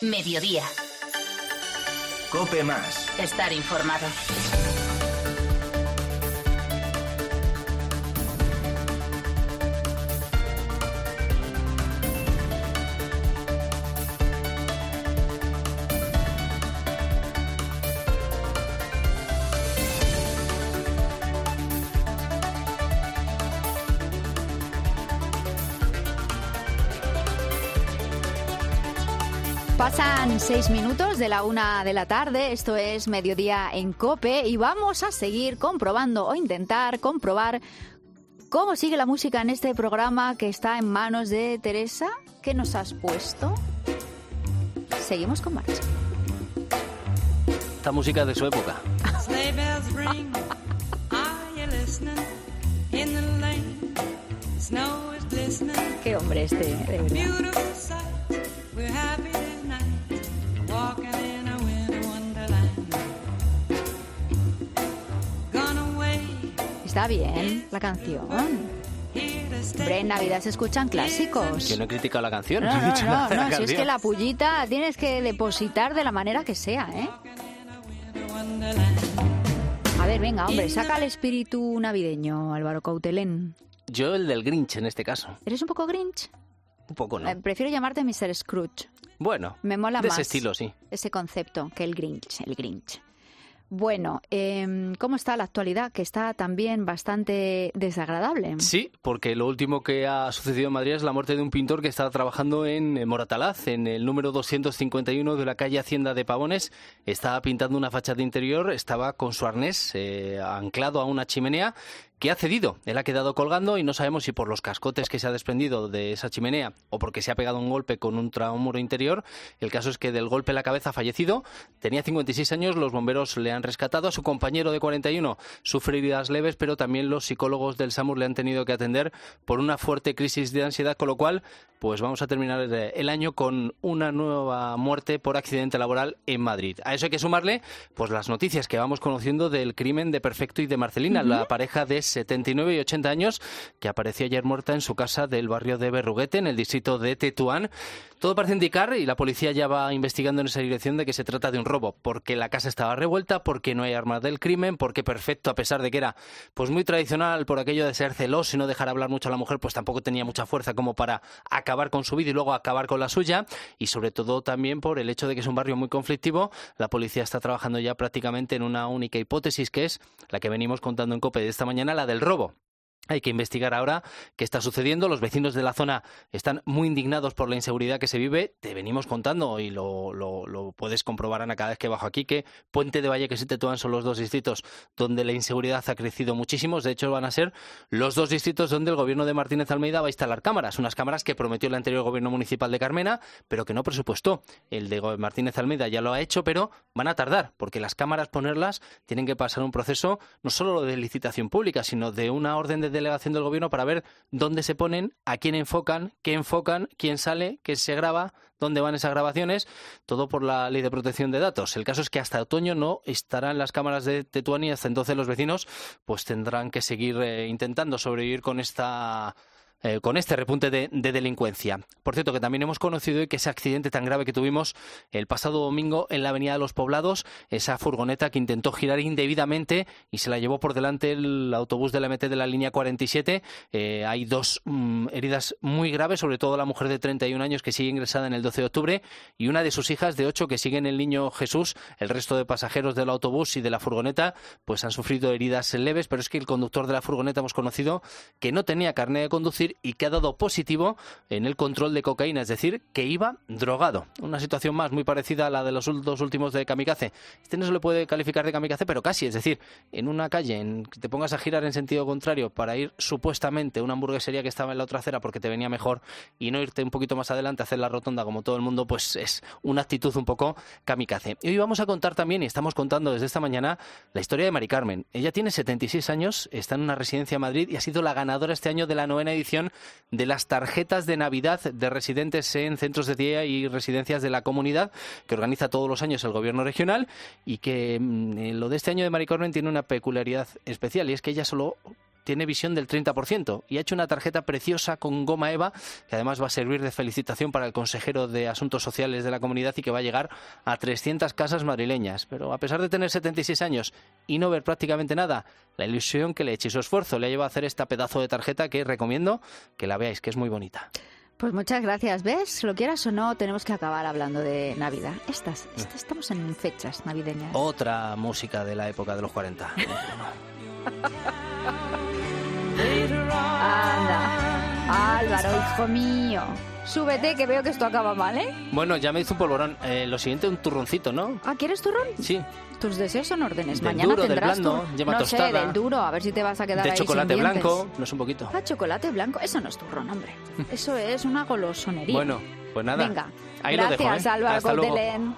Mediodía. COPE Más. Estar informado. Pasan 6 minutos de la 1 de la tarde, esto es Mediodía en COPE y vamos a seguir comprobando o intentar comprobar cómo sigue la música en este programa que está en manos de Teresa. ¿Qué nos has puesto? Seguimos con marcha. Esta música de su época. Qué hombre este, de verdad. Está bien la canción. Hombre, en Navidad se escuchan clásicos. Que no he criticado la canción. No, si es que la pullita tienes que depositar de la manera que sea, ¿eh? A ver, venga, hombre, saca el espíritu navideño, Álvaro Coutelén. Yo el del Grinch en este caso. ¿Eres un poco Grinch? Un poco, ¿no? Prefiero llamarte Mr. Scrooge. Bueno, me mola de más ese estilo, sí. Ese concepto que el Grinch. Bueno, ¿cómo está la actualidad? Que está también bastante desagradable. Sí, porque lo último que ha sucedido en Madrid es la muerte de un pintor que estaba trabajando en Moratalaz, en el número 251 de la calle Hacienda de Pavones. Estaba pintando una fachada interior, estaba con su arnés anclado a una chimenea que ha cedido. Él ha quedado colgando y no sabemos si por los cascotes que se ha desprendido de esa chimenea o porque se ha pegado un golpe con un tramuro interior. El caso es que del golpe en la cabeza ha fallecido. Tenía 56 años, los bomberos le han rescatado. A su compañero de 41 sufre heridas leves, pero también los psicólogos del SAMUR le han tenido que atender por una fuerte crisis de ansiedad, con lo cual pues vamos a terminar el año con una nueva muerte por accidente laboral en Madrid. A eso hay que sumarle pues las noticias que vamos conociendo del crimen de Perfecto y de Marcelina, la pareja de 79 y 80 años que apareció ayer muerta en su casa del barrio de Berruguete, en el distrito de Tetuán. Todo parece indicar, y la policía ya va investigando en esa dirección, de que se trata de un robo, porque la casa estaba revuelta, porque no hay armas del crimen, porque Perfecto, a pesar de que era pues muy tradicional por aquello de ser celoso y no dejar hablar mucho a la mujer, pues tampoco tenía mucha fuerza como para acabar con su vida y luego acabar con la suya, y sobre todo también por el hecho de que es un barrio muy conflictivo. La policía está trabajando ya prácticamente en una única hipótesis, que es la que venimos contando en COPE de esta mañana, la del robo. Hay que investigar ahora qué está sucediendo. Los vecinos de la zona están muy indignados por la inseguridad que se vive. Te venimos contando, y lo puedes comprobar, Ana, cada vez que bajo aquí, que Puente de Vallecas y Tetuán son los dos distritos donde la inseguridad ha crecido muchísimo. De hecho, van a ser los dos distritos donde el gobierno de Martínez Almeida va a instalar cámaras. Unas cámaras que prometió el anterior gobierno municipal de Carmena, pero que no presupuestó. El de Martínez Almeida ya lo ha hecho, pero van a tardar, porque las cámaras, ponerlas, tienen que pasar un proceso no solo de licitación pública, sino de una orden de delegación del gobierno para ver dónde se ponen, a quién enfocan, quién sale, qué se graba, dónde van esas grabaciones, todo por la Ley de Protección de Datos. El caso es que hasta otoño no estarán las cámaras de Tetuán, y hasta entonces los vecinos pues tendrán que seguir intentando sobrevivir con este repunte de delincuencia. Por cierto, que también hemos conocido que ese accidente tan grave que tuvimos el pasado domingo en la Avenida de los Poblados, esa furgoneta que intentó girar indebidamente y se la llevó por delante el autobús de la MT de la línea 47. Hay dos heridas muy graves, sobre todo la mujer de 31 años que sigue ingresada en el 12 de octubre y una de sus hijas de 8 que sigue en el Niño Jesús. El resto de pasajeros del autobús y de la furgoneta pues han sufrido heridas leves, pero es que el conductor de la furgoneta hemos conocido que no tenía carnet de conducir y que ha dado positivo en el control de cocaína, es decir, que iba drogado. Una situación más muy parecida a la de los dos últimos de Kamikaze. Este no se le puede calificar de kamikaze, pero casi, es decir, en una calle en que te pongas a girar en sentido contrario para ir supuestamente a una hamburguesería que estaba en la otra acera porque te venía mejor y no irte un poquito más adelante a hacer la rotonda como todo el mundo, pues es una actitud un poco kamikaze. Y hoy vamos a contar también, y estamos contando desde esta mañana, la historia de Mari Carmen. Ella tiene 76 años, está en una residencia en Madrid y ha sido la ganadora este año de la 9ª edición de las tarjetas de Navidad de residentes en centros de día y residencias de la comunidad, que organiza todos los años el gobierno regional, y que lo de este año de Mari Carmen tiene una peculiaridad especial, y es que ella solo tiene visión del 30% y ha hecho una tarjeta preciosa con goma eva que además va a servir de felicitación para el consejero de Asuntos Sociales de la comunidad y que va a llegar a 300 casas madrileñas. Pero a pesar de tener 76 años y no ver prácticamente nada, la ilusión que le eche y su esfuerzo le ha llevado a hacer esta pedazo de tarjeta que recomiendo que la veáis, que es muy bonita. Pues muchas gracias. ¿Ves? Lo quieras o no, tenemos que acabar hablando de Navidad. Estamos en fechas navideñas. Otra música de la época de los 40. Anda, Álvaro, hijo mío. Súbete, que veo que esto acaba mal, ¿eh? Bueno, ya me hizo un polvorón. Lo siguiente, un turroncito, ¿no? Ah, ¿quieres turrón? Sí. Tus deseos son órdenes. Del Mañana duro, tendrás del blando, yema no tostada. sé, del duro, a ver si te vas a quedar De ahí chocolate sin dientes. blanco, no es un poquito. Ah, chocolate blanco, eso no es turrón, hombre. Eso es una golosonería. Bueno, pues nada. Venga, ahí gracias, lo dejo, ¿eh? Álvaro Hasta luego. Coutelén.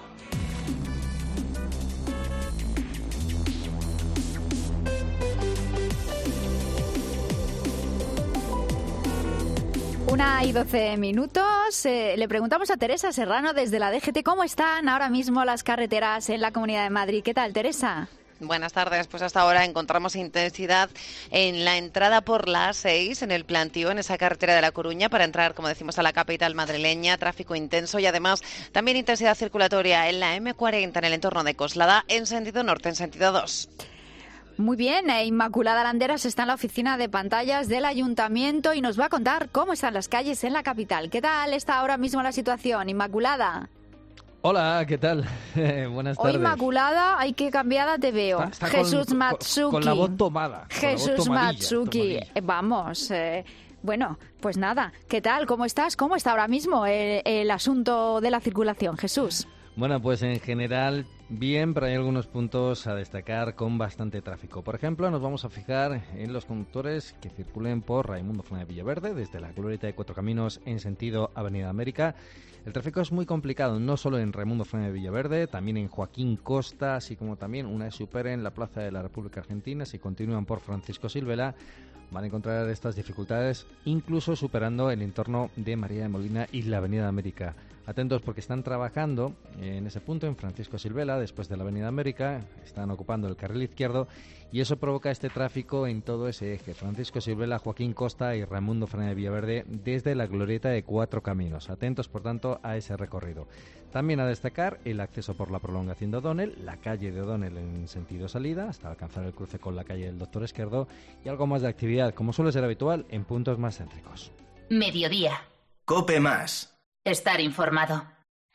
Una y 12 minutos. Le preguntamos a Teresa Serrano desde la DGT cómo están ahora mismo las carreteras en la Comunidad de Madrid. ¿Qué tal, Teresa? Buenas tardes. Pues hasta ahora encontramos intensidad en la entrada por la A6, en el plantío, en esa carretera de La Coruña, para entrar, como decimos, a la capital madrileña. Tráfico intenso y además también intensidad circulatoria en la M40, en el entorno de Coslada, en sentido norte, en sentido 2. Muy bien, Inmaculada Landeras está en la oficina de pantallas del Ayuntamiento y nos va a contar cómo están las calles en la capital. ¿Qué tal está ahora mismo la situación, Inmaculada? Hola, ¿qué tal? Buenas tardes. Hoy, Inmaculada, hay que cambiada te veo. Está Jesús Matsuki. Con la voz tomada. Jesús Matsuki. Vamos, bueno, pues nada. ¿Qué tal? ¿Cómo estás? ¿Cómo está ahora mismo el asunto de la circulación, Jesús? Bueno, pues en general bien, pero hay algunos puntos a destacar con bastante tráfico. Por ejemplo, nos vamos a fijar en los conductores que circulen por Raimundo Funes de Villaverde, desde la glorieta de Cuatro Caminos en sentido Avenida América. El tráfico es muy complicado, no solo en Raimundo Funes de Villaverde, también en Joaquín Costa, así como también una vez superen la Plaza de la República Argentina, si continúan por Francisco Silvela, van a encontrar estas dificultades, incluso superando el entorno de María de Molina y la Avenida América. Atentos porque están trabajando en ese punto, en Francisco Silvela, después de la Avenida América, están ocupando el carril izquierdo y eso provoca este tráfico en todo ese eje, Francisco Silvela, Joaquín Costa y Raimundo Funes de Villaverde, desde la glorieta de Cuatro Caminos. Atentos, por tanto, a ese recorrido. También a destacar el acceso por la prolongación de O'Donnell, la calle de O'Donnell en sentido salida, hasta alcanzar el cruce con la calle del Doctor Esquerdo, y algo más de actividad, como suele ser habitual, en puntos más céntricos. Mediodía. COPE más. Estar informado.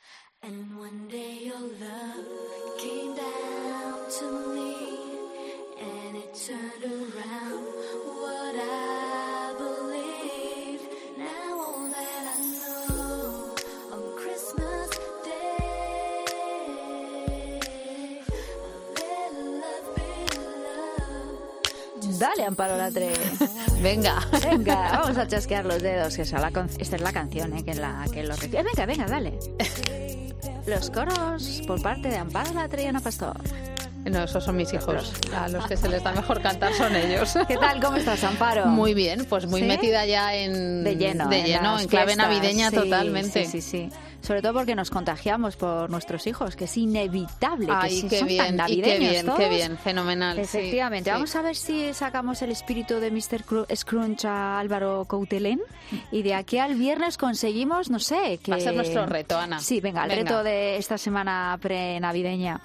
Dale, Amparo Latre. Venga, vamos a chasquear los dedos, que esta es la canción, que lo requiere. Venga, dale. Los coros por parte de Amparo Latre y Ana Pastor. No, esos son mis hijos. A los que se les da mejor cantar son ellos. ¿Qué tal? ¿Cómo estás, Amparo? Muy bien, pues muy ¿Sí? metida ya de lleno, en clave fiestas, navideña, sí, totalmente. Sí. Sobre todo porque nos contagiamos por nuestros hijos, que es inevitable. Ay, que qué son bien, tan navideños qué bien, fenomenal. Efectivamente. Sí. Vamos a ver si sacamos el espíritu de Mr. Scrunch a Álvaro Coutelén y de aquí al viernes conseguimos, no sé, que... Va a ser nuestro reto, Ana. Sí, venga, el reto de esta semana pre-navideña.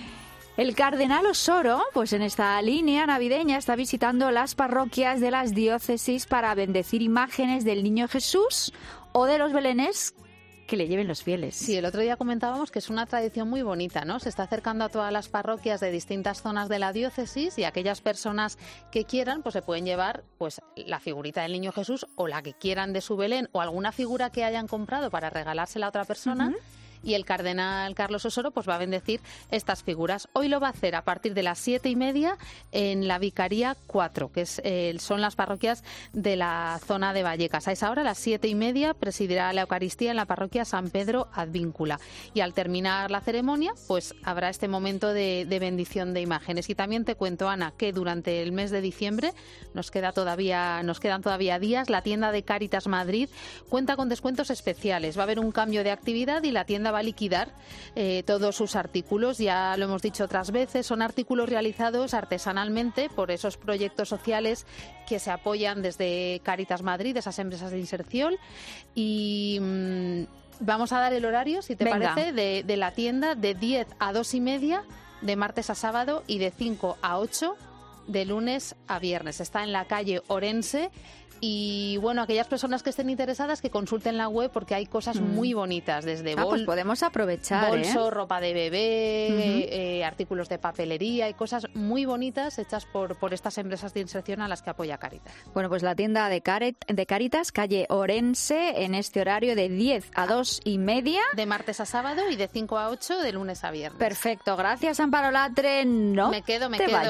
El cardenal Osoro, pues en esta línea navideña, está visitando las parroquias de las diócesis para bendecir imágenes del Niño Jesús o de los belenes que le lleven los fieles. Sí, el otro día comentábamos que es una tradición muy bonita, ¿no? Se está acercando a todas las parroquias de distintas zonas de la diócesis y aquellas personas que quieran, pues se pueden llevar pues la figurita del Niño Jesús o la que quieran de su Belén o alguna figura que hayan comprado para regalársela a otra persona. Uh-huh. Y el cardenal Carlos Osoro pues va a bendecir estas figuras. Hoy lo va a hacer a partir de las 7:30 en la Vicaría 4, que son las parroquias de la zona de Vallecas. A esa hora, a las 7:30, presidirá la Eucaristía en la parroquia San Pedro Advíncula. Y al terminar la ceremonia, pues habrá este momento de bendición de imágenes. Y también te cuento, Ana, que durante el mes de diciembre nos quedan todavía días. La tienda de Cáritas Madrid cuenta con descuentos especiales. Va a haber un cambio de actividad y la tienda va a liquidar todos sus artículos. Ya lo hemos dicho otras veces, son artículos realizados artesanalmente por esos proyectos sociales que se apoyan desde Cáritas Madrid, esas empresas de inserción. Y vamos a dar el horario, si te parece, de la tienda de 10 a 2:30 de martes a sábado y de 5 a 8 de lunes a viernes. Está en la calle Orense. Y bueno, aquellas personas que estén interesadas que consulten la web porque hay cosas muy bonitas, desde pues podemos aprovechar, bolso, ropa de bebé, artículos de papelería y cosas muy bonitas hechas por estas empresas de inserción a las que apoya Cáritas. Bueno, pues la tienda de Cáritas, calle Orense, en este horario de 10 a 2:30. De martes a sábado y de 5 a 8 de lunes a viernes. Perfecto, gracias Amparo Latre. No me quedo.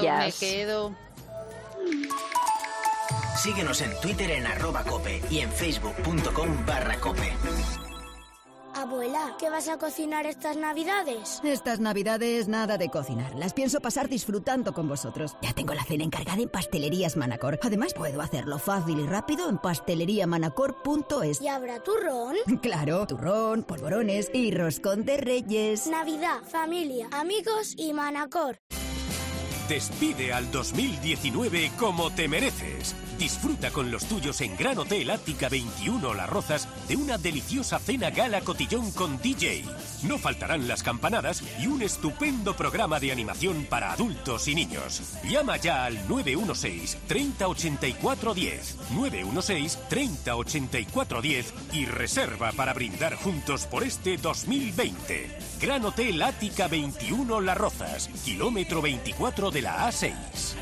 Síguenos en Twitter en @cope y en facebook.com/cope. Abuela, ¿qué vas a cocinar estas Navidades? Estas Navidades nada de cocinar. Las pienso pasar disfrutando con vosotros. Ya tengo la cena encargada en Pastelerías Manacor. Además, puedo hacerlo fácil y rápido en pasteleriamanacor.es. ¿Y habrá turrón? Claro, turrón, polvorones y roscón de Reyes. Navidad, familia, amigos y Manacor. Despide al 2019 como te mereces. Disfruta con los tuyos en Gran Hotel Ática 21 Las Rozas de una deliciosa cena gala cotillón con DJ. No faltarán las campanadas y un estupendo programa de animación para adultos y niños. Llama ya al 916 30 84 10, 916 30 84 10 y reserva para brindar juntos por este 2020. Gran Hotel Ática 21 Las Rozas, kilómetro 24 de la A6.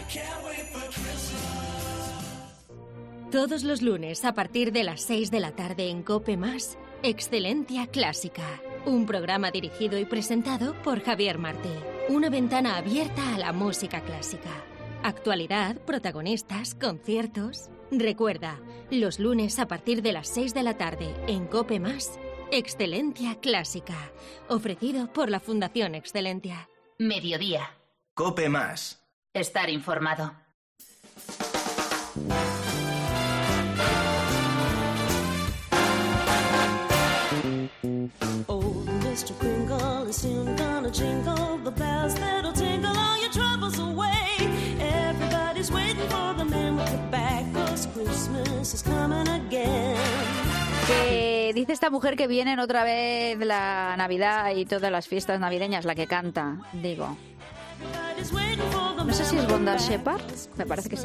Todos los lunes a partir de las 6 de la tarde en COPE+, Excelentia Clásica. Un programa dirigido y presentado por Javier Martí. Una ventana abierta a la música clásica. Actualidad, protagonistas, conciertos. Recuerda, los lunes a partir de las 6 de la tarde en COPE+, Excelentia Clásica. Ofrecido por la Fundación Excelentia. Mediodía. COPE+. Estar informado. Oh, Mr. Kringle is soon gonna jingle the bells that'll tingle all your troubles away. Everybody's waiting for the man with the back, 'cause Christmas is coming again. Que dice esta mujer que vienen otra vez la Navidad y todas las fiestas navideñas, la que canta, digo. No sé si es Bonda Shepard, me parece que sí.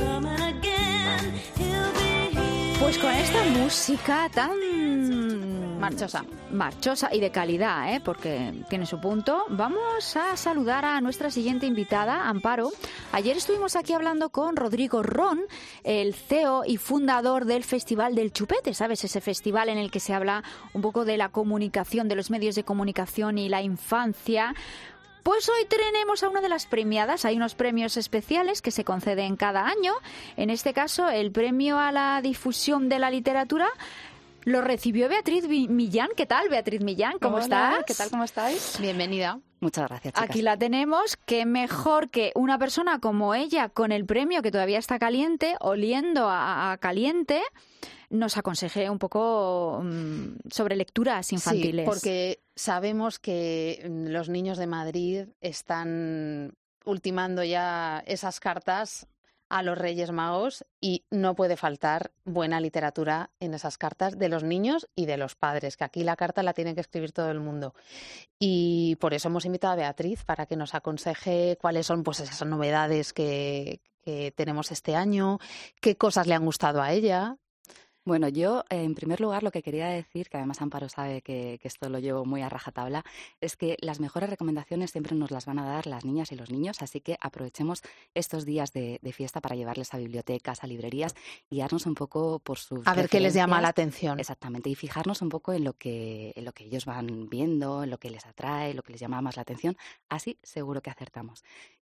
Pues con esta música tan marchosa y de calidad, porque tiene su punto, vamos a saludar a nuestra siguiente invitada, Amparo. Ayer estuvimos aquí hablando con Rodrigo Ron, el CEO y fundador del Festival del Chupete, ¿sabes? Ese festival en el que se habla un poco de la comunicación, de los medios de comunicación y la infancia. Pues hoy tenemos a una de las premiadas. Hay unos premios especiales que se conceden cada año. En este caso, el premio a la difusión de la literatura lo recibió Beatriz Millán. ¿Qué tal, Beatriz Millán? ¿Cómo estás? ¿Qué tal? ¿Cómo estáis? Bienvenida. Muchas gracias, chicas. Aquí la tenemos. Qué mejor que una persona como ella, con el premio que todavía está caliente, oliendo a caliente, nos aconseje un poco sobre lecturas infantiles. Sí, porque sabemos que los niños de Madrid están ultimando ya esas cartas a los Reyes Magos y no puede faltar buena literatura en esas cartas de los niños y de los padres, que aquí la carta la tiene que escribir todo el mundo. Y por eso hemos invitado a Beatriz para que nos aconseje cuáles son pues esas novedades que tenemos este año, qué cosas le han gustado a ella. Bueno, yo en primer lugar lo que quería decir, que además Amparo sabe que esto lo llevo muy a rajatabla, es que las mejores recomendaciones siempre nos las van a dar las niñas y los niños, así que aprovechemos estos días de fiesta para llevarles a bibliotecas, a librerías y guiarnos un poco por sus a ver qué les llama la atención. Exactamente, y fijarnos un poco en lo que ellos van viendo, en lo que les atrae, lo que les llama más la atención, así seguro que acertamos.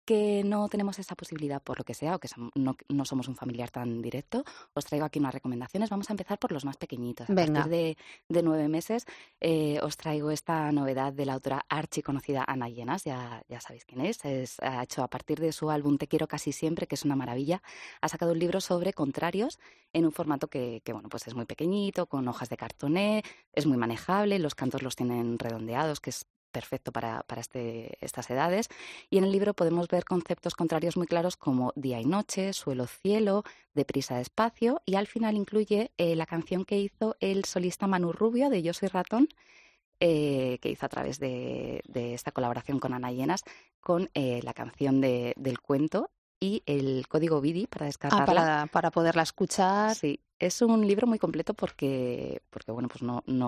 que no tenemos esa posibilidad por lo que sea o que no somos un familiar tan directo, os traigo aquí unas recomendaciones. Vamos a empezar por los más pequeñitos. A Venga. partir de 9 meses os traigo esta novedad de la autora archiconocida Ana Llenas, ya sabéis quién es. Ha hecho a partir de su álbum Te quiero casi siempre, que es una maravilla, ha sacado un libro sobre contrarios en un formato que bueno, pues es muy pequeñito, con hojas de cartoné, es muy manejable, los cantos los tienen redondeados, que es perfecto para estas edades. Y en el libro podemos ver conceptos contrarios muy claros como día y noche, suelo, cielo, deprisa, despacio, y al final incluye la canción que hizo el solista Manu Rubio de Yo soy ratón, que hizo a través de esta colaboración con Ana Llenas, con la canción del cuento y el código BIDI para descargarla. Para poderla escuchar. Sí, es un libro muy completo porque bueno, pues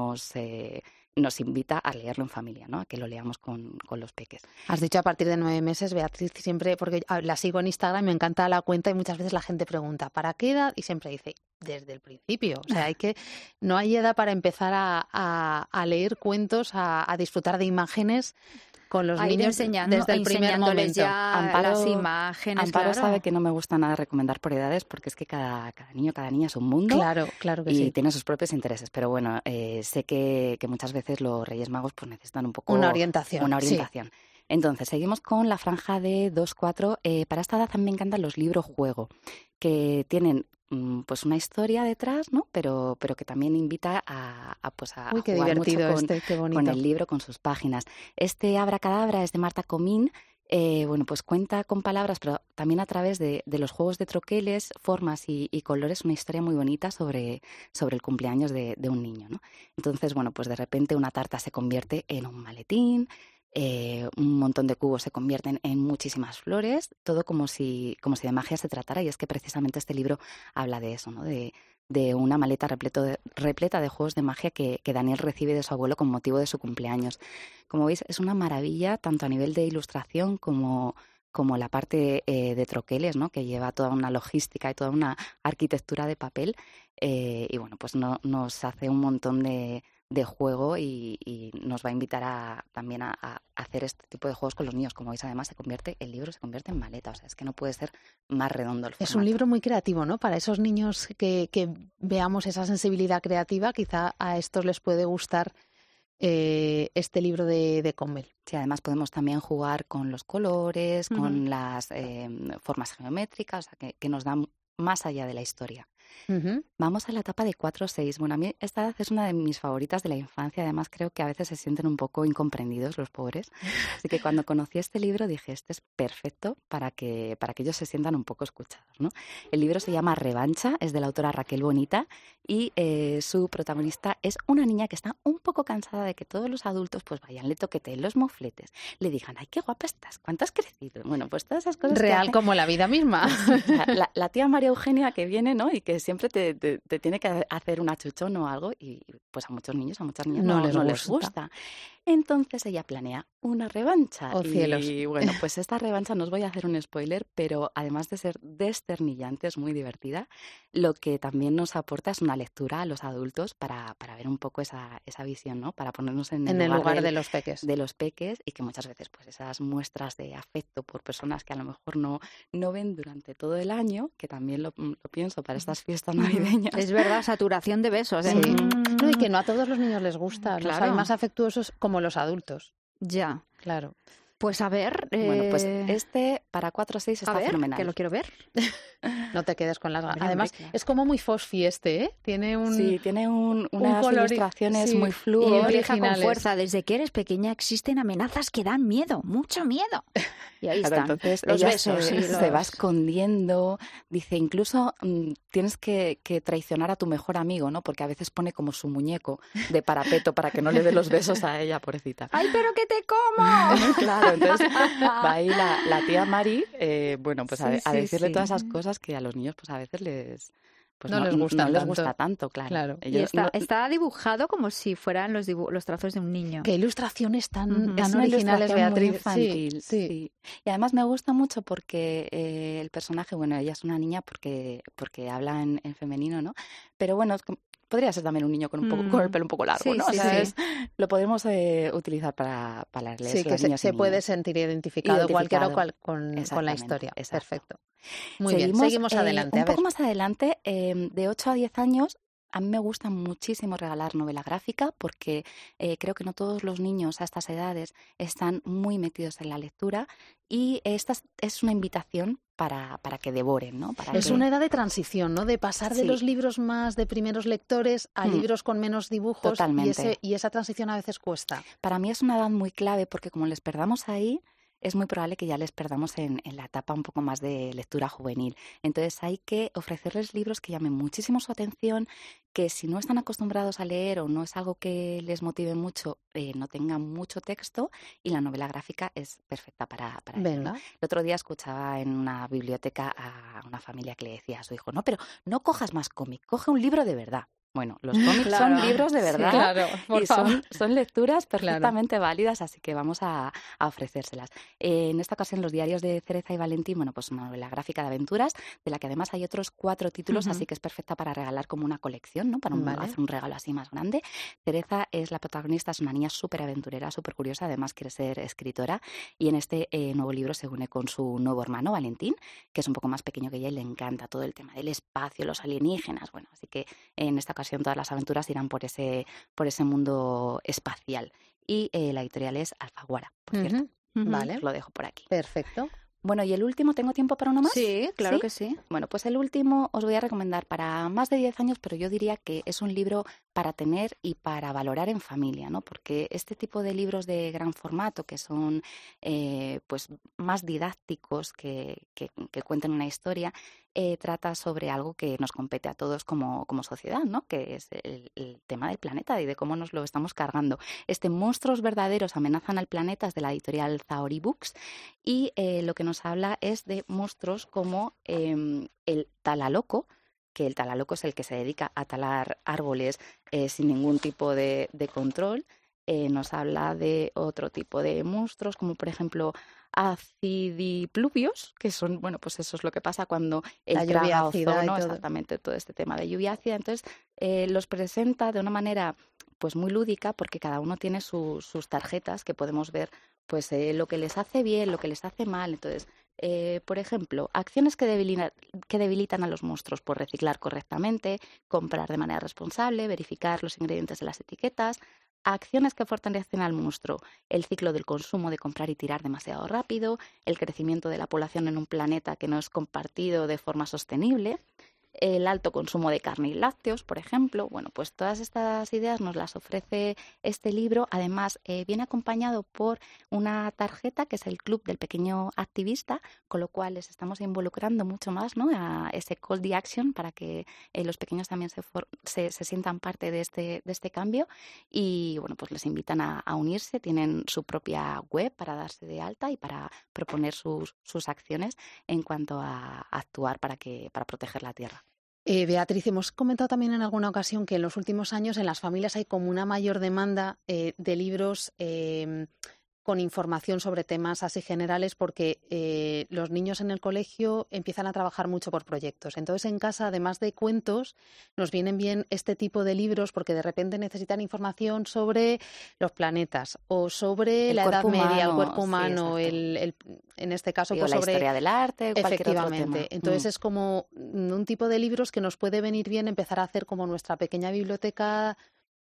nos invita a leerlo en familia, ¿no? A que lo leamos con los peques. Has dicho a partir de 9 meses, Beatriz, siempre, porque la sigo en Instagram, me encanta la cuenta y muchas veces la gente pregunta, ¿para qué edad? Y siempre dice, desde el principio. O sea, no hay edad para empezar a leer cuentos, a disfrutar de imágenes con los niños desde el primer momento. Ya las imágenes. Amparo claro. sabe que no me gusta nada recomendar por edades porque es que cada niño, cada niña es un mundo. Claro que y sí. tiene sus propios intereses. Pero bueno, sé que muchas veces los Reyes Magos pues necesitan un poco Una orientación. Sí. Entonces, seguimos con la franja de 2-4. Para esta edad también me encantan los libros juego, que tienen pues una historia detrás, ¿no? Pero que también invita a Uy, qué jugar divertido mucho qué bonito. con el libro, con sus páginas. Este Abracadabra es de Marta Comín. Bueno, pues cuenta con palabras, pero también a través de los juegos de troqueles, formas y colores, una historia muy bonita sobre el cumpleaños de un niño, ¿no? Entonces, bueno, pues de repente una tarta se convierte en un maletín, un montón de cubos se convierten en muchísimas flores, todo como si de magia se tratara, y es que precisamente este libro habla de eso, ¿no? De una maleta repleta de juegos de magia que Daniel recibe de su abuelo con motivo de su cumpleaños. Como veis, es una maravilla, tanto a nivel de ilustración como la parte de troqueles, ¿no? Que lleva toda una logística y toda una arquitectura de papel. Y bueno, pues nos hace un montón de juego y nos va a invitar también a hacer este tipo de juegos con los niños. Como veis, además, el libro se convierte en maleta. O sea, es que no puede ser más redondo el formato. Es un libro muy creativo, ¿no? Para esos niños que veamos esa sensibilidad creativa, quizá a estos les puede gustar este libro de Convel. Sí, además podemos también jugar con los colores, con las formas geométricas, o sea, que nos dan más allá de la historia. Vamos a la etapa de 4-6. Bueno, a mí esta edad es una de mis favoritas de la infancia. Además, creo que a veces se sienten un poco incomprendidos los pobres. Así que cuando conocí este libro dije, este es perfecto para que ellos se sientan un poco escuchados, ¿no? El libro se llama Revancha, es de la autora Raquel Bonita y su protagonista es una niña que está un poco cansada de que todos los adultos pues vayan, le toqueteen los mofletes, le digan, ay, qué guapa estás, ¿cuánto has crecido? Bueno, pues todas esas cosas. Real como la vida misma. La tía María Eugenia que viene, ¿no? Y que siempre te tiene que hacer un achuchón o algo y pues a muchos niños, a muchas niñas no les gusta. Entonces ella planea una revancha. Oh, cielos. Y bueno, pues esta revancha, no os voy a hacer un spoiler, pero además de ser desternillante, es muy divertida. Lo que también nos aporta es una lectura a los adultos para ver un poco esa visión, ¿no? Para ponernos en el lugar de los peques. De los peques, y que muchas veces pues esas muestras de afecto por personas que a lo mejor no ven durante todo el año, que también lo pienso para estas fiestas navideñas. Es verdad, saturación de besos. Sí. No, y que no a todos los niños les gusta. Claro. Los hay más afectuosos como los adultos. Ya. Claro. Pues a ver... Bueno, pues este para 4-6 está fenomenal. Que lo quiero ver. No te quedes con las ganas. Bueno, Además, es como muy fosfi ¿eh? Tiene unas ilustraciones muy fluo. Y empieza con fuerza. Desde que eres pequeña existen amenazas que dan miedo, mucho miedo. Y ahí claro, están. Entonces los ella besos. se va escondiendo. Dice, incluso tienes que traicionar a tu mejor amigo, ¿no? Porque a veces pone como su muñeco de parapeto para que no le dé los besos a ella, pobrecita. ¡Ay, pero que te como! Claro, entonces va ahí la tía Mari, bueno, pues a decirle todas esas cosas que a los niños pues a veces no les gusta tanto, claro. Y está dibujado como si fueran los trazos de un niño. Qué ilustraciones tan es originales, Beatriz. Infantil, sí. Y además me gusta mucho porque el personaje, bueno, ella es una niña porque habla en femenino, ¿no? Pero bueno, podría ser también un niño con con el pelo un poco largo, Sí, ¿no? sí, O sea, sí. Lo podemos utilizar para leer Sí, que se puede sentir identificado cualquiera con la Exactamente, historia. exacto. Perfecto. Muy bien, seguimos adelante. Un A ver. poco más adelante, de 8 a 10 años, a mí me gusta muchísimo regalar novela gráfica porque creo que no todos los niños a estas edades están muy metidos en la lectura y esta es una invitación para que devoren, ¿no? Es una edad de transición, ¿no? De pasar de Sí. los libros más de primeros lectores a libros con menos dibujos. Totalmente. Y esa transición a veces cuesta. Para mí es una edad muy clave porque como les perdamos ahí, es muy probable que ya les perdamos en la etapa un poco más de lectura juvenil. Entonces hay que ofrecerles libros que llamen muchísimo su atención, que si no están acostumbrados a leer o no es algo que les motive mucho, no tengan mucho texto, y la novela gráfica es perfecta para ello, Venga. ¿no? El otro día escuchaba en una biblioteca a una familia que le decía a su hijo, no, pero no cojas más cómic, coge un libro de verdad. Bueno, los cómics Claro. son libros de Sí, verdad claro, por y favor. son lecturas perfectamente válidas, así que vamos a ofrecérselas. En esta ocasión, los diarios de Cereza y Valentín, bueno, pues una novela gráfica de aventuras, de la que además hay otros 4 títulos, así que es perfecta para regalar como una colección, ¿no? Para Vale. hacer un regalo así más grande. Cereza es la protagonista, es una niña súper aventurera, súper curiosa, además quiere ser escritora, y en este nuevo libro se une con su nuevo hermano, Valentín, que es un poco más pequeño que ella y le encanta todo el tema del espacio, los alienígenas, bueno, así que en esta ocasión todas las aventuras irán por ese mundo espacial. Y la editorial es Alfaguara, por cierto. Vale. Os lo dejo por aquí. Perfecto. Bueno, ¿y el último? ¿Tengo tiempo para uno más? Sí, claro que sí. Bueno, pues el último os voy a recomendar para más de 10 años, pero yo diría que es un libro para tener y para valorar en familia, ¿no? Porque este tipo de libros de gran formato, que son pues más didácticos, que cuenten una historia, trata sobre algo que nos compete a todos como sociedad, ¿no? Que es el tema del planeta y de cómo nos lo estamos cargando. Monstruos verdaderos amenazan al planeta, es de la editorial Zaori Books, y lo que nos habla es de monstruos como el talaloco, que el talaloco es el que se dedica a talar árboles sin ningún tipo de control. Nos habla de otro tipo de monstruos, como por ejemplo acidipluvios, que son, bueno, pues eso es lo que pasa cuando La lluvia traga ácida y ozono, todo. exactamente todo este tema de lluvia ácida. Entonces los presenta de una manera pues muy lúdica, porque cada uno tiene sus tarjetas que podemos ver pues lo que les hace bien, lo que les hace mal. Entonces, por ejemplo, acciones que debilitan a los monstruos, por reciclar correctamente, comprar de manera responsable, verificar los ingredientes de las etiquetas. Acciones que fortalecen al monstruo, el ciclo del consumo de comprar y tirar demasiado rápido, el crecimiento de la población en un planeta que no es compartido de forma sostenible, el alto consumo de carne y lácteos, por ejemplo. Bueno, pues todas estas ideas nos las ofrece este libro. Además, viene acompañado por una tarjeta que es el Club del Pequeño Activista, con lo cual les estamos involucrando mucho más, ¿no? A ese call to action para que los pequeños también se sientan parte de este cambio. Y bueno, pues les invitan a unirse. Tienen su propia web para darse de alta y para proponer sus acciones en cuanto a actuar para proteger la tierra. Beatriz, hemos comentado también en alguna ocasión que en los últimos años en las familias hay como una mayor demanda de libros con información sobre temas así generales, porque los niños en el colegio empiezan a trabajar mucho por proyectos. Entonces, en casa, además de cuentos, nos vienen bien este tipo de libros porque de repente necesitan información sobre los planetas o sobre la Edad Media, el cuerpo humano, en este caso, pues la sobre historia del arte, cualquier otro tema. Efectivamente. Entonces, es como un tipo de libros que nos puede venir bien empezar a hacer como nuestra pequeña biblioteca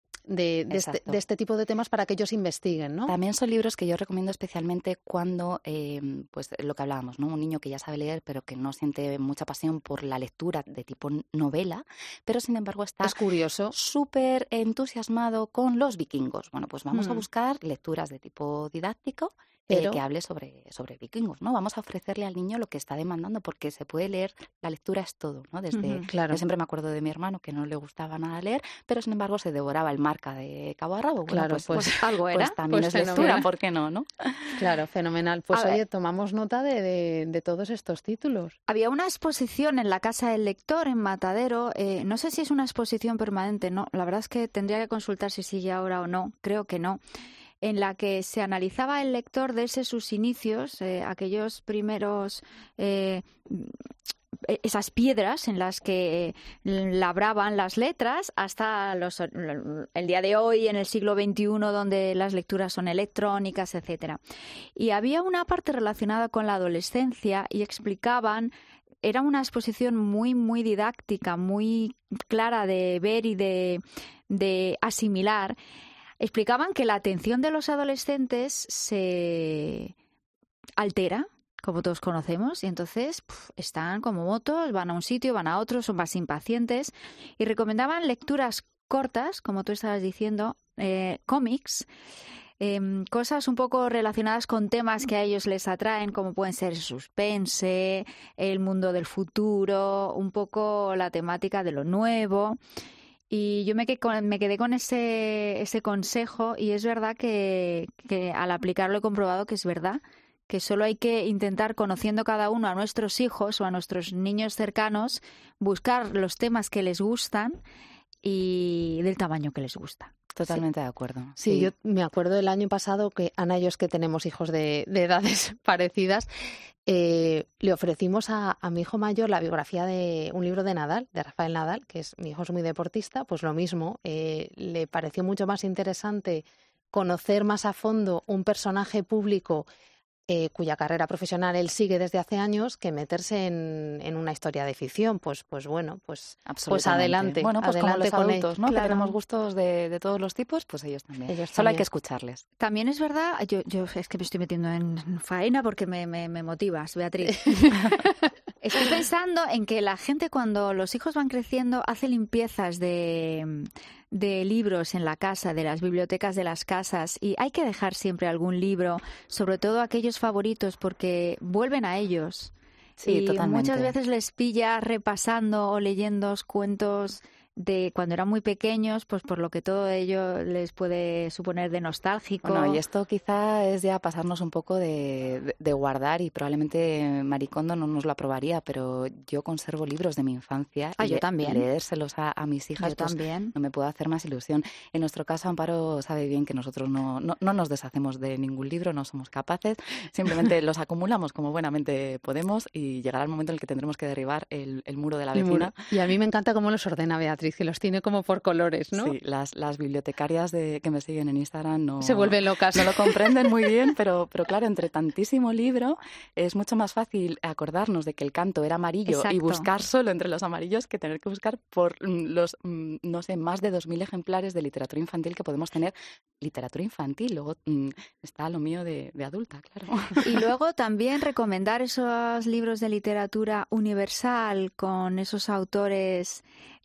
de este tipo de temas para que ellos investiguen, ¿no? También son libros que yo recomiendo especialmente cuando, pues lo que hablábamos, ¿no? Un niño que ya sabe leer pero que no siente mucha pasión por la lectura de tipo novela, pero sin embargo está súper entusiasmado con los vikingos. Bueno, pues vamos a buscar lecturas de tipo didáctico que hable sobre vikingos, ¿no? Vamos a ofrecerle al niño lo que está demandando, porque se puede leer, la lectura es todo, ¿no? Claro. Yo siempre me acuerdo de mi hermano que no le gustaba nada leer, pero sin embargo se devoraba el Marca de cabo a rabo. Bueno, claro, pues algo era. Pues también es lectura, ¿por qué no? Claro, fenomenal. Pues oye, tomamos nota de todos estos títulos. Había una exposición en la Casa del Lector, en Matadero. No sé si es una exposición permanente, no. La verdad es que tendría que consultar si sigue ahora o no. Creo que no. En la que se analizaba el lector desde sus inicios, aquellos primeros esas piedras en las que labraban las letras hasta el día de hoy, en el siglo XXI, donde las lecturas son electrónicas, etcétera. Y había una parte relacionada con la adolescencia y explicaban, era una exposición muy, muy didáctica, muy clara de ver y de asimilar. Explicaban que la atención de los adolescentes se altera, como todos conocemos, y entonces están como motos, van a un sitio, van a otro, son más impacientes, y recomendaban lecturas cortas, como tú estabas diciendo, cómics, cosas un poco relacionadas con temas que a ellos les atraen, como pueden ser el suspense, el mundo del futuro, un poco la temática de lo nuevo. Y yo me quedé con ese consejo, y es verdad que al aplicarlo he comprobado que es verdad, que solo hay que intentar, conociendo cada uno a nuestros hijos o a nuestros niños cercanos, buscar los temas que les gustan y del tamaño que les gusta. Totalmente de acuerdo. Sí, yo me acuerdo del año pasado que Ana y yo, que tenemos hijos de edades parecidas, le ofrecimos a mi hijo mayor la biografía de un libro de Nadal, de Rafael Nadal, que mi hijo es muy deportista, pues lo mismo, le pareció mucho más interesante conocer más a fondo un personaje público cuya carrera profesional él sigue desde hace años, que meterse en una historia de ficción. Pues adelante. Bueno, pues adelante como los con adultos, ¿no? Claro. Que tenemos gustos de todos los tipos, pues ellos también. Solo hay que escucharles. También es verdad, yo es que me estoy metiendo en faena porque me motivas, Beatriz. Estoy pensando en que la gente, cuando los hijos van creciendo, hace limpiezas de libros en la casa, de las bibliotecas de las casas, y hay que dejar siempre algún libro, sobre todo aquellos favoritos, porque vuelven a ellos. Sí, y totalmente. muchas veces les pilla repasando o leyendo cuentos de cuando eran muy pequeños, pues por lo que todo ello les puede suponer de nostálgico. Bueno, y esto quizá es ya pasarnos un poco de guardar, y probablemente Maricondo no nos lo aprobaría, pero yo conservo libros de mi infancia. Y yo también. Leérselos a mis hijas, Yo pues también. no me puedo hacer más ilusión. En nuestro caso, Amparo sabe bien que nosotros no nos deshacemos de ningún libro, no somos capaces, simplemente los acumulamos como buenamente podemos, y llegará el momento en el que tendremos que derribar el muro de la vecina. Y a mí me encanta cómo los ordena Beatriz, que los tiene como por colores, ¿no? Sí, las bibliotecarias que me siguen en Instagram no se vuelven locas. No lo comprenden muy bien, pero claro, entre tantísimo libro es mucho más fácil acordarnos de que el canto era amarillo. Exacto. Y buscar solo entre los amarillos que tener que buscar por los, no sé, más de 2.000 ejemplares de literatura infantil que podemos tener. Literatura infantil, luego está lo mío de adulta, claro. Y luego también recomendar esos libros de literatura universal con esos autores